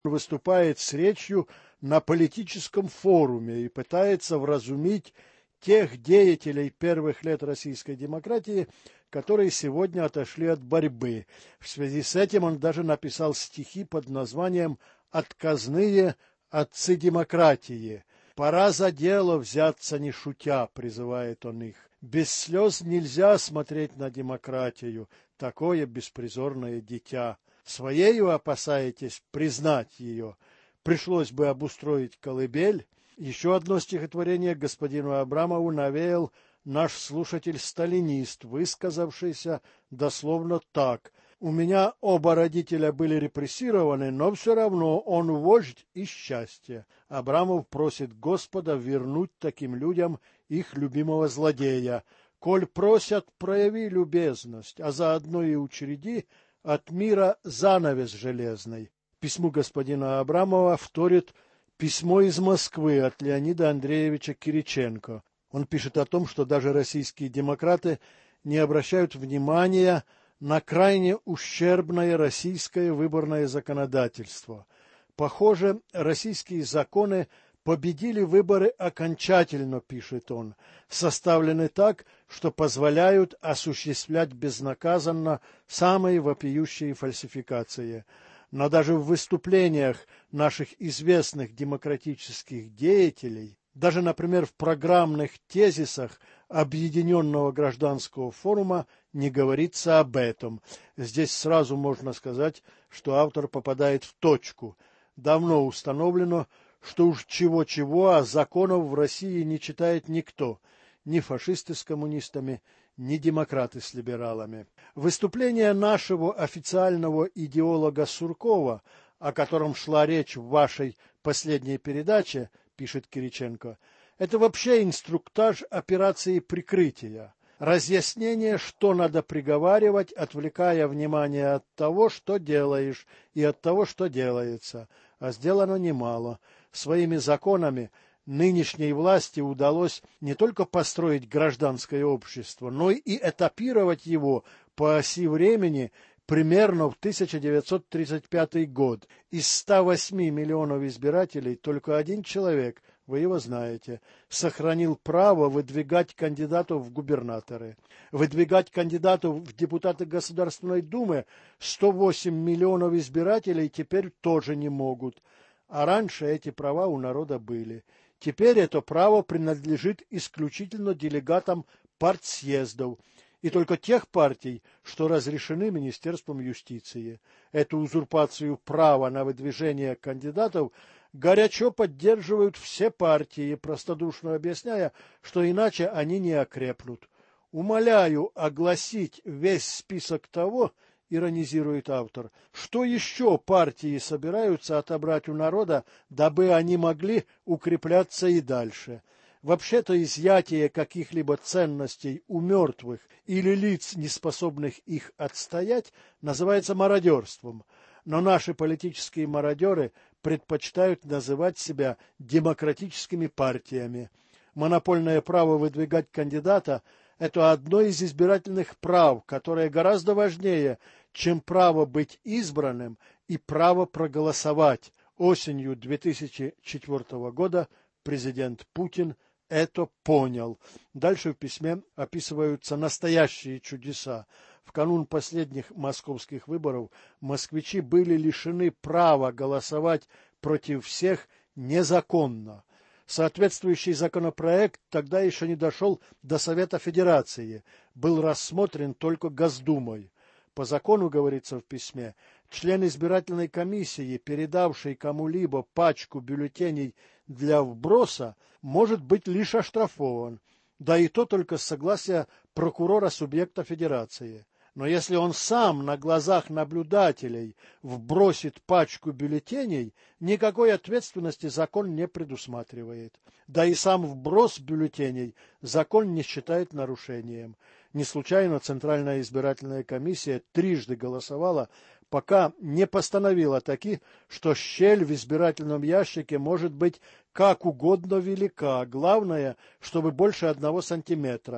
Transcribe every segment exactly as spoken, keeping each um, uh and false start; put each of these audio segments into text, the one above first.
выступает с речью на политическом форуме и пытается вразумить тех деятелей первых лет российской демократии, которые сегодня отошли от борьбы. В связи с этим он даже написал стихи под названием «Отказные отцы демократии». «Пора за дело взяться не шутя», призывает он их. «Без слез нельзя смотреть на демократию, такое беспризорное дитя. Своею опасаетесь признать ее. Пришлось бы обустроить колыбель». Еще одно стихотворение господину Абрамову навеял наш слушатель-сталинист, высказавшийся дословно так: «У меня оба родителя были репрессированы, но все равно он вождь и счастье». Абрамов просит Господа вернуть таким людям их любимого злодея. «Коль просят, прояви любезность, а заодно и учреди от мира занавес железный». Письму господина Абрамова вторит письмо из Москвы от Леонида Андреевича Кириченко. Он пишет о том, что даже российские демократы не обращают внимания на крайне ущербное российское выборное законодательство. Похоже, российские законы победили выборы окончательно, пишет он, составлены так, что позволяют осуществлять безнаказанно самые вопиющие фальсификации. Но даже в выступлениях наших известных демократических деятелей, даже, например, в программных тезисах Объединенного гражданского форума не говорится об этом. Здесь сразу можно сказать, что автор попадает в точку. Давно установлено, что уж чего-чего, а законов в России не читает никто, ни фашисты с коммунистами, ни демократы с либералами. Выступление нашего официального идеолога Суркова, о котором шла речь в вашей последней передаче, пишет Кириченко, это вообще инструктаж операции прикрытия, разъяснение, что надо приговаривать, отвлекая внимание от того, что делаешь, и от того, что делается, а сделано немало. Своими законами нынешней власти удалось не только построить гражданское общество, но и этапировать его по оси времени примерно в тысяча девятьсот тридцать пятый год. Из ста восьми миллионов избирателей только один человек, вы его знаете, сохранил право выдвигать кандидатов в губернаторы. Выдвигать кандидатов в депутаты Государственной Думы сто восемь миллионов избирателей теперь тоже не могут. А раньше эти права у народа были. Теперь это право принадлежит исключительно делегатам партсъездов, и только тех партий, что разрешены Министерством юстиции. Эту узурпацию права на выдвижение кандидатов горячо поддерживают все партии, простодушно объясняя, что иначе они не окрепнут. «Умоляю огласить весь список того, — иронизирует автор, — что еще партии собираются отобрать у народа, дабы они могли укрепляться и дальше. Вообще-то изъятие каких-либо ценностей у мертвых или лиц, неспособных их отстоять, называется мародерством. Но наши политические мародеры предпочитают называть себя демократическими партиями. Монопольное право выдвигать кандидата – это одно из избирательных прав, которое гораздо важнее, чем право быть избранным и право проголосовать. Осенью две тысячи четвёртого года президент Путин это понял. Дальше в письме описываются настоящие чудеса. В канун последних московских выборов москвичи были лишены права голосовать против всех незаконно. Соответствующий законопроект тогда еще не дошел до Совета Федерации, был рассмотрен только Госдумой. По закону, говорится в письме, член избирательной комиссии, передавший кому-либо пачку бюллетеней для вброса, может быть лишь оштрафован, да и то только с согласия прокурора субъекта федерации. Но если он сам на глазах наблюдателей вбросит пачку бюллетеней, никакой ответственности закон не предусматривает. Да и сам вброс бюллетеней закон не считает нарушением. Не случайно Центральная избирательная комиссия трижды голосовала, пока не постановила таки, что щель в избирательном ящике может быть как угодно велика, главное, чтобы больше одного сантиметра.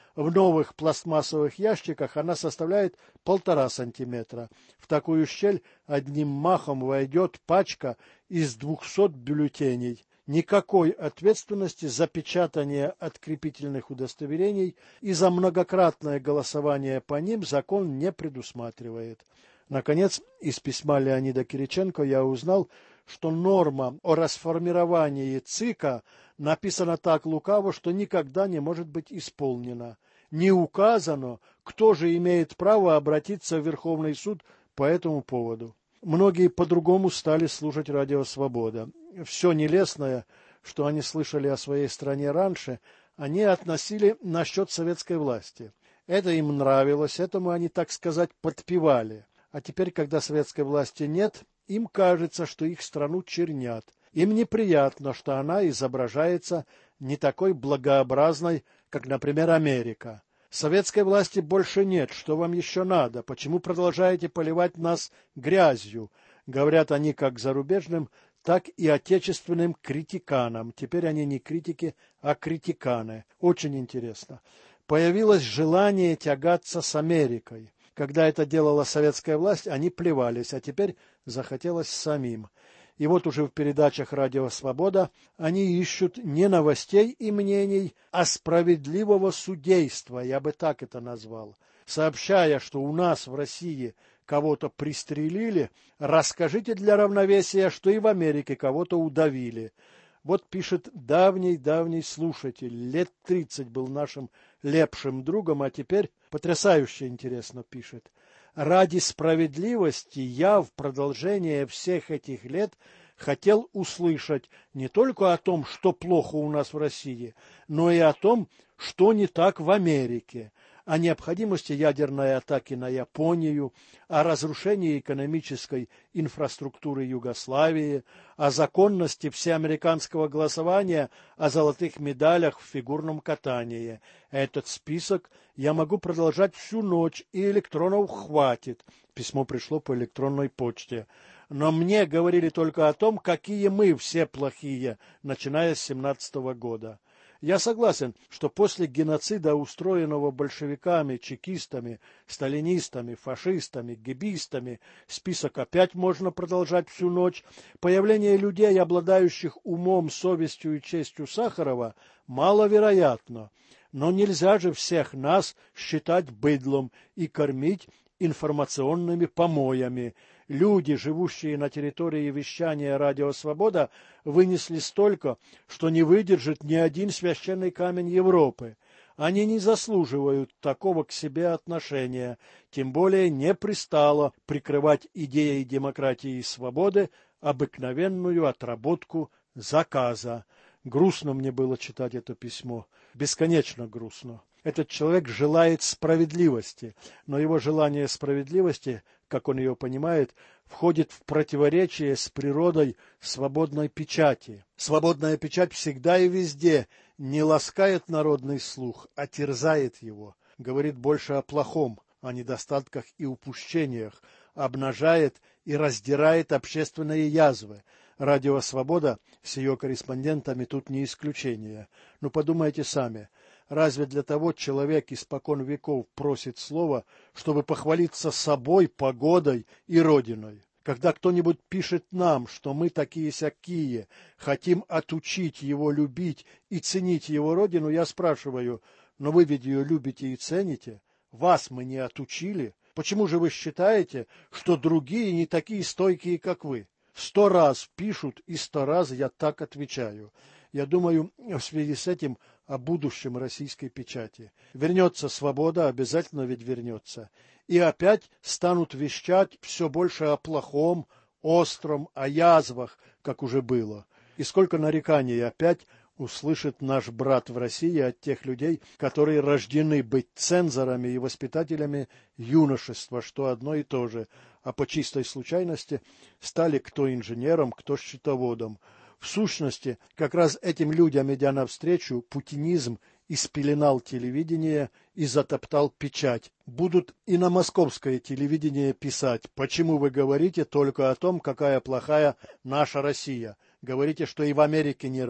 В новых пластмассовых ящиках она составляет полтора сантиметра. В такую щель одним махом войдет пачка из двухсот бюллетеней. Никакой ответственности за печатание открепительных удостоверений и за многократное голосование по ним закон не предусматривает. Наконец, из письма Леонида Кириченко я узнал, что норма о расформировании ЦИКа написана так лукаво, что никогда не может быть исполнена. Не указано, кто же имеет право обратиться в Верховный суд по этому поводу. Многие по-другому стали слушать радио «Свобода». Все нелестное, что они слышали о своей стране раньше, они относили насчет советской власти. Это им нравилось, этому они, так сказать, подпевали. А теперь, когда советской власти нет, им кажется, что их страну чернят. Им неприятно, что она изображается не такой благообразной, как, например, Америка. Советской власти больше нет, что вам еще надо? Почему продолжаете поливать нас грязью? Говорят они как зарубежным, так и отечественным критиканам. Теперь они не критики, а критиканы. Очень интересно. Появилось желание тягаться с Америкой. Когда это делала советская власть, они плевались, а теперь захотелось самим. И вот уже в передачах «Радио Свобода» они ищут не новостей и мнений, а справедливого судейства, я бы так это назвал. Сообщая, что у нас в России кого-то пристрелили, расскажите для равновесия, что и в Америке кого-то удавили. Вот пишет давний-давний слушатель, лет тридцать был нашим лепшим другом, а теперь потрясающе интересно пишет. Ради справедливости я в продолжение всех этих лет хотел услышать не только о том, что плохо у нас в России, но и о том, что не так в Америке, о необходимости ядерной атаки на Японию, о разрушении экономической инфраструктуры Югославии, о законности всеамериканского голосования, о золотых медалях в фигурном катании. Этот список я могу продолжать всю ночь, и электронов хватит. Письмо пришло по электронной почте. Но мне говорили только о том, какие мы все плохие, начиная с семнадцатого года. Я согласен, что после геноцида, устроенного большевиками, чекистами, сталинистами, фашистами, гибистами, список опять можно продолжать всю ночь. Появление людей, обладающих умом, совестью и честью Сахарова, маловероятно. Но нельзя же всех нас считать быдлом и кормить информационными помоями. Люди, живущие на территории вещания «Радио Свобода», вынесли столько, что не выдержит ни один священный камень Европы. Они не заслуживают такого к себе отношения, тем более не пристало прикрывать идеей демократии и свободы обыкновенную отработку заказа. Грустно мне было читать это письмо, бесконечно грустно. Этот человек желает справедливости, но его желание справедливости, как он ее понимает, входит в противоречие с природой свободной печати. Свободная печать всегда и везде не ласкает народный слух, а терзает его, говорит больше о плохом, о недостатках и упущениях, обнажает и раздирает общественные язвы. Радио «Свобода» с ее корреспондентами тут не исключение. Но подумайте сами. Разве для того человек испокон веков просит слова, чтобы похвалиться собой, погодой и родиной? Когда кто-нибудь пишет нам, что мы такие-сякие, хотим отучить его любить и ценить его родину, я спрашиваю, но вы ведь ее любите и цените? Вас мы не отучили? Почему же вы считаете, что другие не такие стойкие, как вы? Сто раз пишут, и сто раз я так отвечаю. Я думаю в связи с этим о будущем российской печати. Вернется свобода, обязательно ведь вернется. И опять станут вещать все больше о плохом, остром, о язвах, как уже было. И сколько нареканий опять услышит наш брат в России от тех людей, которые рождены быть цензорами и воспитателями юношества, что одно и то же, а по чистой случайности стали кто инженером, кто счетоводом. В сущности, как раз этим людям, идя навстречу, путинизм испеленал телевидение и затоптал печать. Будут и на московское телевидение писать, почему вы говорите только о том, какая плохая наша Россия. Говорите, что и в Америке не рай.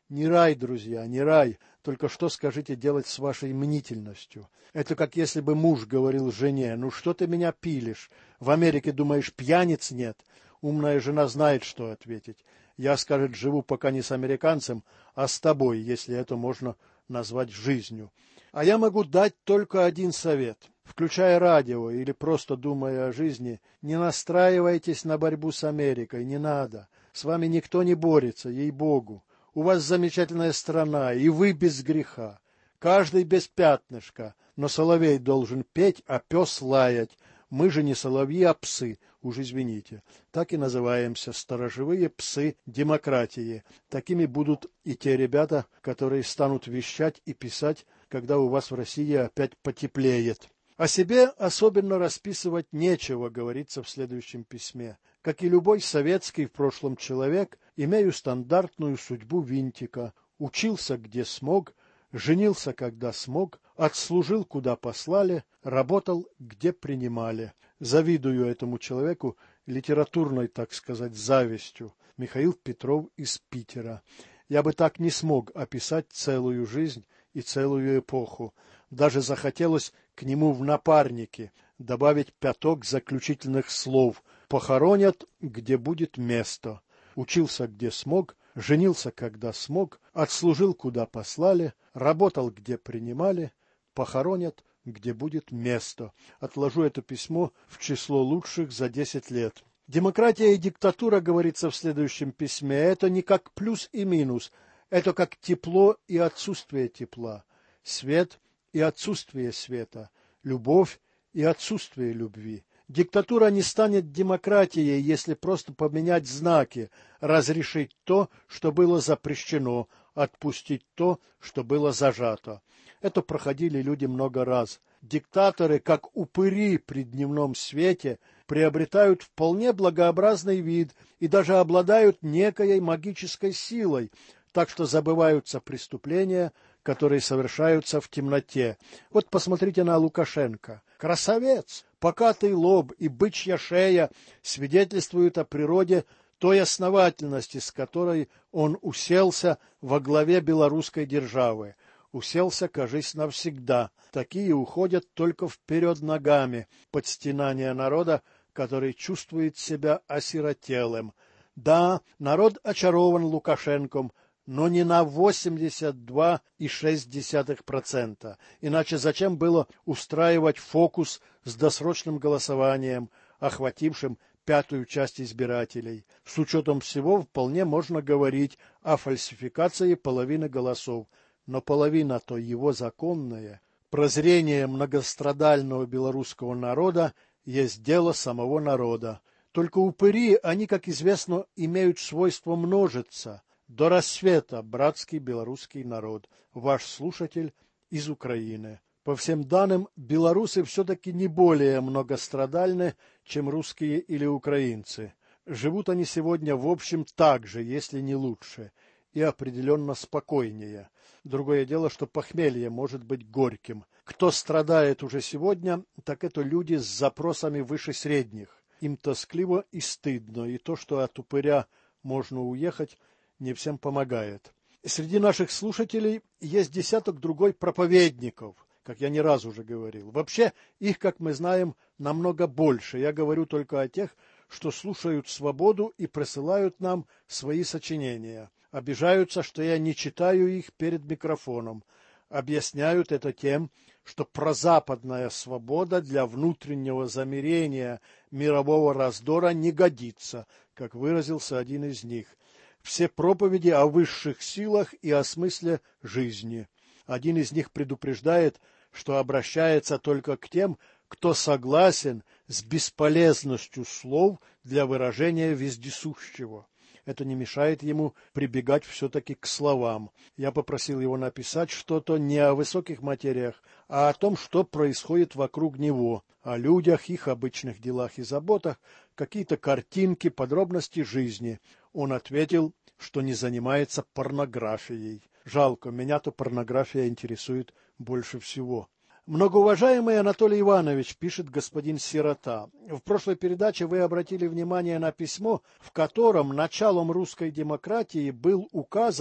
Не рай, друзья, не рай. Только что скажите делать с вашей мнительностью? Это как если бы муж говорил жене: ну что ты меня пилишь? В Америке, думаешь, пьяниц нет? Умная жена знает, что ответить. Я, скажет, живу пока не с американцем, а с тобой, если это можно назвать жизнью. А я могу дать только один совет. Включая радио или просто думая о жизни, не настраивайтесь на борьбу с Америкой, не надо. С вами никто не борется, ей-богу. У вас замечательная страна, и вы без греха. Каждый без пятнышка, но соловей должен петь, а пес лаять. Мы же не соловьи, а псы, уж извините. Так и называемся, сторожевые псы демократии. Такими будут и те ребята, которые станут вещать и писать, когда у вас в России опять потеплеет. О себе особенно расписывать нечего, говорится в следующем письме. Как и любой советский в прошлом человек, имею стандартную судьбу винтика. Учился, где смог, женился, когда смог, отслужил, куда послали, работал, где принимали. Завидую этому человеку литературной, так сказать, завистью. Михаил Петров из Питера. Я бы так не смог описать целую жизнь и целую эпоху. Даже захотелось к нему в напарнике добавить пяток заключительных слов: похоронят, где будет место. Учился, где смог, женился, когда смог, отслужил, куда послали, работал, где принимали, похоронят, где будет место. Отложу это письмо в число лучших за десять лет. Демократия и диктатура, говорится в следующем письме, это не как плюс и минус, это как тепло и отсутствие тепла, свет и отсутствие света, любовь и отсутствие любви. Диктатура не станет демократией, если просто поменять знаки, разрешить то, что было запрещено, отпустить то, что было зажато. Это проходили люди много раз. Диктаторы, как упыри при дневном свете, приобретают вполне благообразный вид и даже обладают некой магической силой, так что забываются преступления, которые совершаются в темноте. Вот посмотрите на Лукашенко. Красавец! Покатый лоб и бычья шея свидетельствуют о природе той основательности, с которой он уселся во главе белорусской державы. Уселся, кажись, навсегда. Такие уходят только вперед ногами под стенание народа, который чувствует себя осиротелым. Да, народ очарован Лукашенком, но не на восемьдесят два и шесть десятых процента. Иначе зачем было устраивать фокус с досрочным голосованием, охватившим пятую часть избирателей? С учетом всего вполне можно говорить о фальсификации половины голосов. Но половина-то его законная. Прозрение многострадального белорусского народа есть дело самого народа. Только упыри, они, как известно, имеют свойство множиться. До рассвета, братский белорусский народ. Ваш слушатель из Украины. По всем данным, белорусы все-таки не более многострадальны, чем русские или украинцы. Живут они сегодня, в общем, так же, если не лучше, и определенно спокойнее. Другое дело, что похмелье может быть горьким. Кто страдает уже сегодня, так это люди с запросами выше средних. Им тоскливо и стыдно, и то, что от упыря можно уехать, не всем помогает. Среди наших слушателей есть десяток другой проповедников, как я не раз уже говорил. Вообще, их, как мы знаем, намного больше. Я говорю только о тех, что слушают «Свободу» и присылают нам свои сочинения. Обижаются, что я не читаю их перед микрофоном. Объясняют это тем, что прозападная свобода для внутреннего замирения мирового раздора не годится, как выразился один из них. Все проповеди о высших силах и о смысле жизни. Один из них предупреждает, что обращается только к тем, кто согласен с бесполезностью слов для выражения вездесущего. Это не мешает ему прибегать все-таки к словам. Я попросил его написать что-то не о высоких материях, а о том, что происходит вокруг него, о людях, их обычных делах и заботах, какие-то картинки, подробности жизни. Он ответил, что не занимается порнографией. Жалко, меня-то порнография интересует больше всего. Многоуважаемый Анатолий Иванович, пишет господин Сирота, в прошлой передаче вы обратили внимание на письмо, в котором началом русской демократии был указан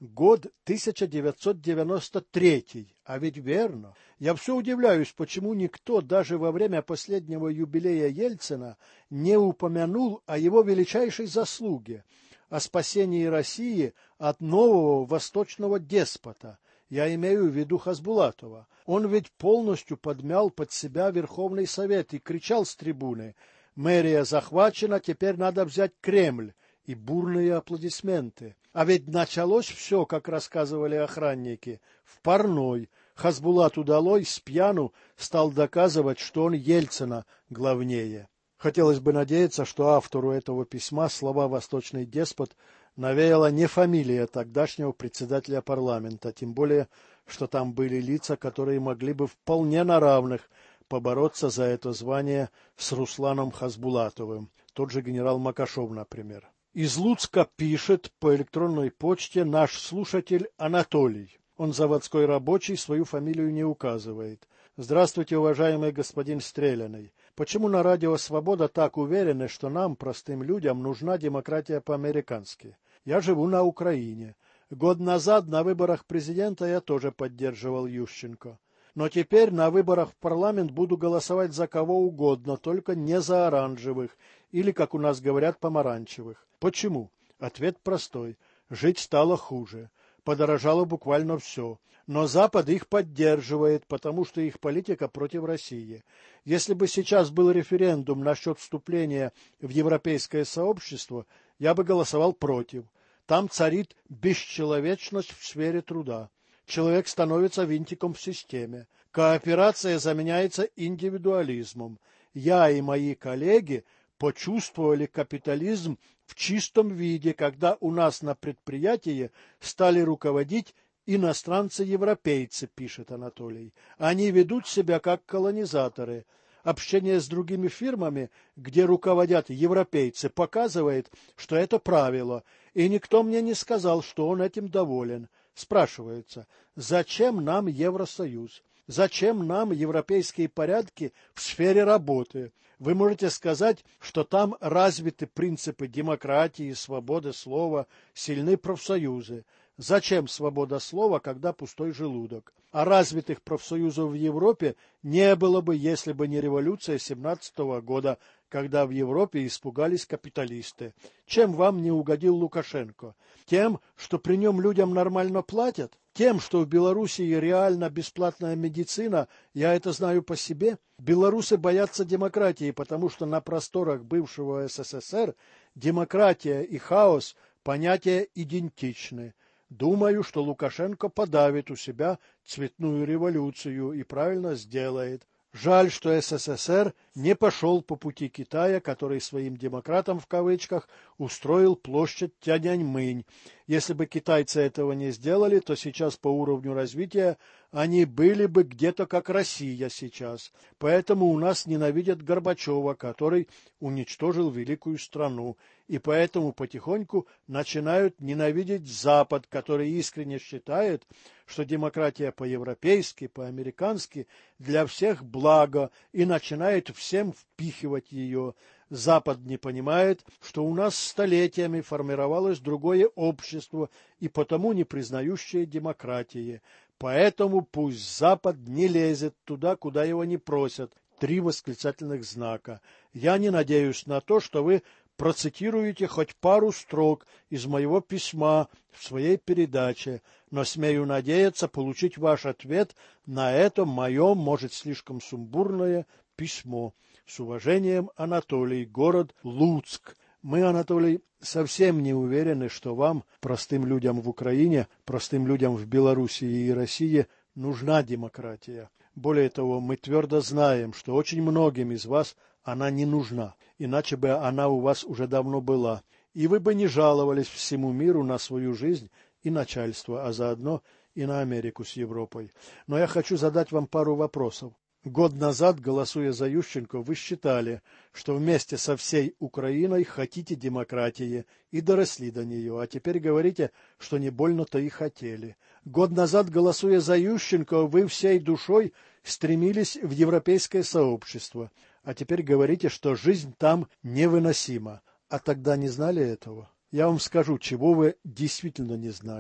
Год тысяча девятьсот девяносто третий, а ведь верно. Я все удивляюсь, почему никто даже во время последнего юбилея Ельцина не упомянул о его величайшей заслуге, о спасении России от нового восточного деспота. Я имею в виду Хасбулатова. Он ведь полностью подмял под себя Верховный Совет и кричал с трибуны: «Мэрия захвачена, теперь надо взять Кремль». И бурные аплодисменты. А ведь началось все, как рассказывали охранники, в парной. Хасбулат удалой с пьяну стал доказывать, что он Ельцина главнее. Хотелось бы надеяться, что автору этого письма слова «восточный деспот» навеяла не фамилия тогдашнего председателя парламента, тем более, что там были лица, которые могли бы вполне на равных побороться за это звание с Русланом Хасбулатовым, тот же генерал Макашов, например. Из Луцка пишет по электронной почте наш слушатель Анатолий. Он заводской рабочий, свою фамилию не указывает. Здравствуйте, уважаемый господин Стреляный. Почему на радио «Свобода» так уверены, что нам, простым людям, нужна демократия по-американски? Я живу на Украине. Год назад на выборах президента я тоже поддерживал Ющенко. Но теперь на выборах в парламент буду голосовать за кого угодно, только не за оранжевых, или, как у нас говорят, помаранчевых. Почему? Ответ простой. Жить стало хуже. Подорожало буквально все. Но Запад их поддерживает, потому что их политика против России. Если бы сейчас был референдум насчет вступления в европейское сообщество, я бы голосовал против. Там царит бесчеловечность в сфере труда. Человек становится винтиком в системе. Кооперация заменяется индивидуализмом. Я и мои коллеги почувствовали капитализм в чистом виде, когда у нас на предприятии стали руководить иностранцы-европейцы, пишет Анатолий. Они ведут себя как колонизаторы. Общение с другими фирмами, где руководят европейцы, показывает, что это правило, и никто мне не сказал, что он этим доволен. Спрашивается, зачем нам Евросоюз? Зачем нам европейские порядки в сфере работы? Вы можете сказать, что там развиты принципы демократии, свободы слова, сильны профсоюзы. Зачем свобода слова, когда пустой желудок? А развитых профсоюзов в Европе не было бы, если бы не революция семнадцатого года, когда в Европе испугались капиталисты. Чем вам не угодил Лукашенко? Тем, что при нем людям нормально платят? Тем, что в Белоруссии реально бесплатная медицина, я это знаю по себе? Белорусы боятся демократии, потому что на просторах бывшего СССР демократия и хаос – понятия идентичны. Думаю, что Лукашенко подавит у себя цветную революцию и правильно сделает. Жаль, что СССР не пошел по пути Китая, который своим демократам в кавычках устроил площадь Тяньаньмэнь. Если бы китайцы этого не сделали, то сейчас по уровню развития они были бы где-то как Россия сейчас. Поэтому у нас ненавидят Горбачева, который уничтожил великую страну. И поэтому потихоньку начинают ненавидеть Запад, который искренне считает, что демократия по-европейски, по-американски для всех благо, и начинает всем впихивать ее. Запад не понимает, что у нас столетиями формировалось другое общество и потому не признающее демократии. Поэтому пусть Запад не лезет туда, куда его не просят. Три восклицательных знака. Я не надеюсь на то, что вы процитируете хоть пару строк из моего письма в своей передаче, но смею надеяться получить ваш ответ на это мое, может, слишком сумбурное письмо. С уважением, Анатолий, город Луцк. Мы, Анатолий, совсем не уверены, что вам, простым людям в Украине, простым людям в Белоруссии и России, нужна демократия. Более того, мы твердо знаем, что очень многим из вас она не нужна, иначе бы она у вас уже давно была, и вы бы не жаловались всему миру на свою жизнь и начальство, а заодно и на Америку с Европой. Но я хочу задать вам пару вопросов. Год назад, голосуя за Ющенко, вы считали, что вместе со всей Украиной хотите демократии и доросли до нее, а теперь говорите, что не больно-то и хотели. Год назад, голосуя за Ющенко, вы всей душой стремились в европейское сообщество, а теперь говорите, что жизнь там невыносима. А тогда не знали этого? Я вам скажу, чего вы действительно не знали.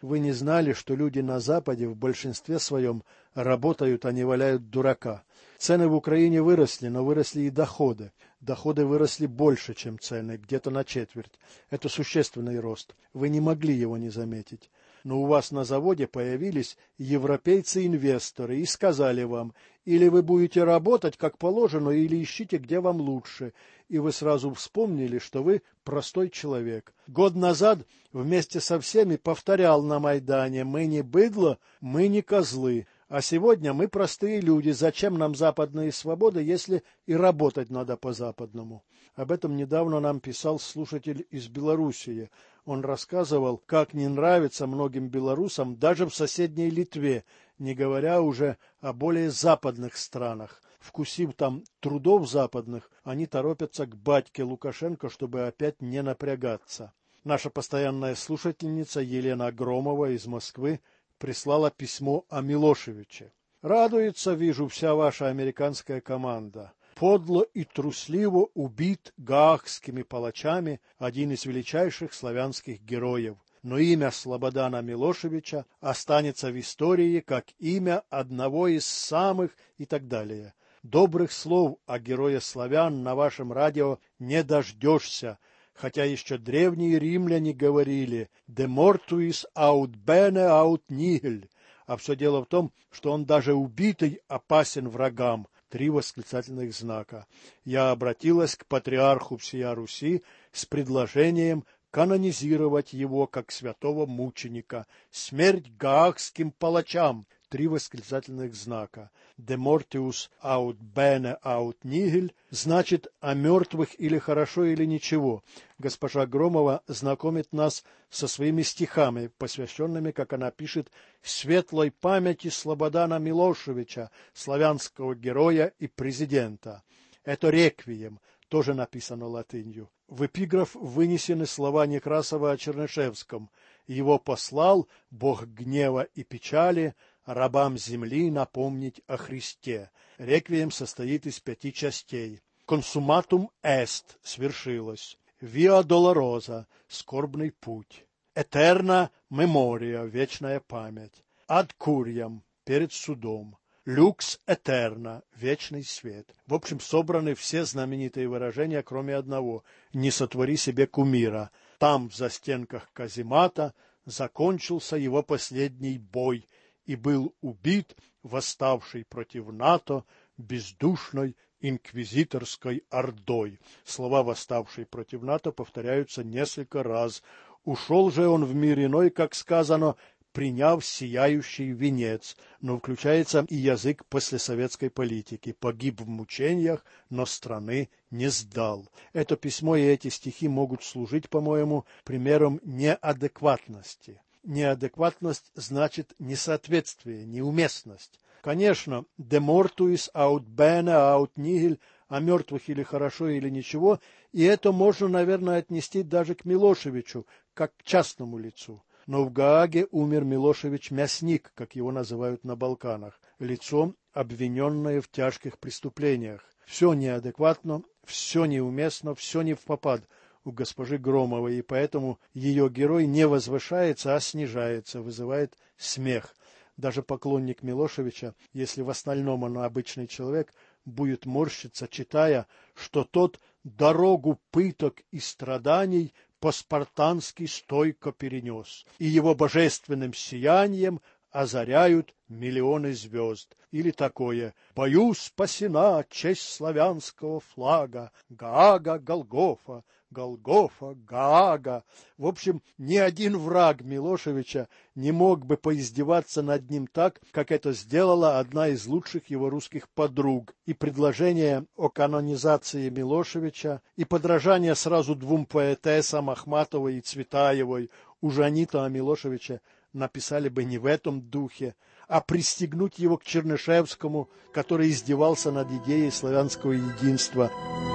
вы не знали, что люди на Западе в большинстве своем работают, а не валяют дурака. Цены в Украине выросли, но выросли и доходы. Доходы выросли больше, чем цены, где-то на четверть. Это существенный рост. Вы не могли его не заметить. Но у вас на заводе появились европейцы-инвесторы и сказали вам, или вы будете работать как положено, или ищите, где вам лучше. И вы сразу вспомнили, что вы простой человек. Год назад вместе со всеми повторял на Майдане: мы не быдло, мы не козлы. А сегодня мы простые люди. Зачем нам западные свободы, если и работать надо по-западному? Об этом недавно нам писал слушатель из Белоруссии. Он рассказывал, как не нравится многим белорусам даже в соседней Литве, не говоря уже о более западных странах. Вкусив там трудов западных, они торопятся к батьке Лукашенко, чтобы опять не напрягаться. Наша постоянная слушательница Елена Громова из Москвы прислала письмо о Милошевиче. «Радуется, вижу, вся ваша американская команда. Подло и трусливо убит гаагскими палачами один из величайших славянских героев. Но имя Слободана Милошевича останется в истории как имя одного из самых» и так далее. Добрых слов о герое славян на вашем радио не дождешься, хотя еще древние римляне говорили «de mortuis aut bene aut nihil», а все дело в том, что он даже убитый опасен врагам. Три восклицательных знака. Я обратилась к патриарху всея Руси с предложением канонизировать его как святого мученика. Смерть гаагским палачам. Три восклицательных знака. De mortius aut bene aut nihil значит о мертвых или хорошо, или ничего. Госпожа Громова знакомит нас со своими стихами, посвященными, как она пишет, светлой памяти Слободана Милошевича, славянского героя и президента. Это реквием, тоже написано латынью. В эпиграф вынесены слова Некрасова о Чернышевском. Его послал Бог гнева и печали рабам земли напомнить о Христе. Реквием состоит из пяти частей. Консуматум эст — свершилось. Виа долороза — скорбный путь. Этерна мемория — вечная память. Ад курьям — перед судом. Люкс этерна — вечный свет. В общем, собраны все знаменитые выражения, кроме одного — «не сотвори себе кумира». Там, в застенках каземата, закончился его последний бой, и был убит восставший против НАТО бездушной инквизиторской ордой. Слова «восставший против НАТО» повторяются несколько раз. Ушел же он в мир иной, как сказано, приняв сияющий венец, но включается и язык послесоветской политики. Погиб в мучениях, но страны не сдал. Это письмо и эти стихи могут служить, по-моему, примером неадекватности. Неадекватность значит несоответствие, неуместность. Конечно, de mortuis aut bene aut nihil, о мертвых или хорошо, или ничего, и это можно, наверное, отнести даже к Милошевичу, как к частному лицу. Но в Гааге умер Милошевич-мясник, как его называют на Балканах, лицом, обвиненное в тяжких преступлениях. Все неадекватно, все неуместно, все невпопад у госпожи Громовой, и поэтому ее герой не возвышается, а снижается, вызывает смех. Даже поклонник Милошевича, если в остальном он обычный человек, будет морщиться, читая, что тот дорогу пыток и страданий по-спартански стойко перенес, и его божественным сиянием озаряют миллионы звезд. Или такое: «Бою спасена честь славянского флага, Гаага, Голгофа, Голгофа, Гаага». В общем, ни один враг Милошевича не мог бы поиздеваться над ним так, как это сделала одна из лучших его русских подруг. И предложение о канонизации Милошевича, и подражание сразу двум поэтессам, Ахматовой и Цветаевой, уже они-то о Милошевиче написали бы не в этом духе, а пристегнуть его к Чернышевскому, который издевался над идеей славянского единства.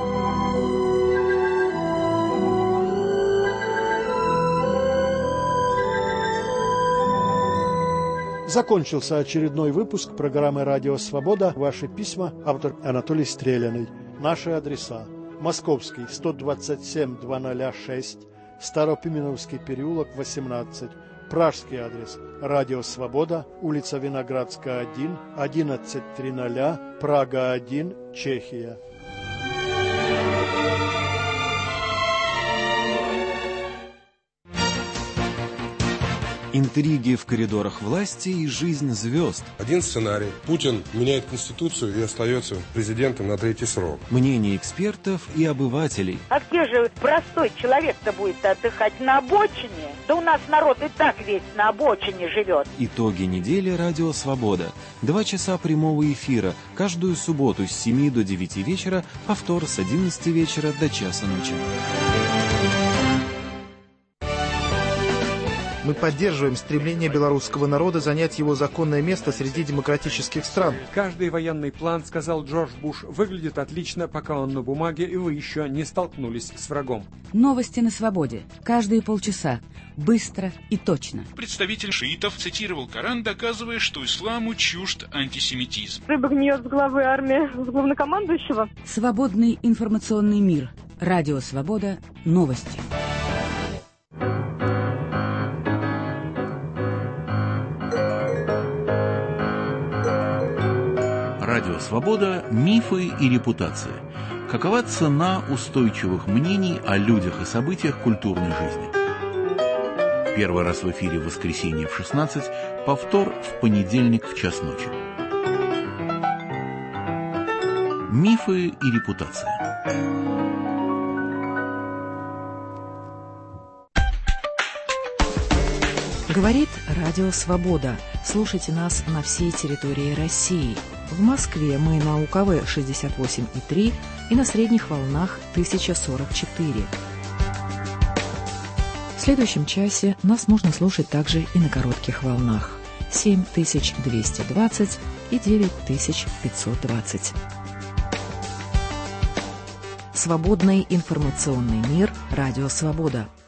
Закончился очередной выпуск программы «Радио Свобода». Ваши письма. Автор Анатолий Стреляный. Наши адреса: Московский, сто двадцать семь, двести шесть, Старопименовский переулок, восемнадцать, Пражский адрес: Радио Свобода, улица Виноградская, один, одиннадцать триста, Прага один, Чехия. Интриги в коридорах власти и жизнь звезд. Один сценарий. Путин меняет Конституцию и остается президентом на третий срок. Мнения экспертов и обывателей. А где же простой человек-то будет отдыхать? На обочине? Да у нас народ и так весь на обочине живет. Итоги недели «Радио Свобода». Два часа прямого эфира. Каждую субботу с семи до девяти вечера. Повтор с одиннадцати вечера до часа ночи. Мы поддерживаем стремление белорусского народа занять его законное место среди демократических стран. Каждый военный план, сказал Джордж Буш, выглядит отлично, пока он на бумаге, и вы еще не столкнулись с врагом. Новости на свободе. Каждые полчаса. Быстро и точно. Представитель шиитов цитировал Коран, доказывая, что исламу чужд антисемитизм. Рыба гниет с главы армии, с главнокомандующего. Свободный информационный мир. Радио Свобода. Новости. Радио Свобода. Мифы и репутация. Какова цена устойчивых мнений о людях и событиях культурной жизни? Первый раз в эфире в воскресенье в шестнадцать, повтор в понедельник в час ночи. Мифы и репутация. Говорит Радио Свобода. Слушайте нас на всей территории России. В Москве мы на УКВ шестьдесят восемь и три и на средних волнах тысяча сорок четыре. В следующем часе нас можно слушать также и на коротких волнах семь тысяч двести двадцать и девять тысяч пятьсот двадцать. Свободный информационный мир. Радио Свобода.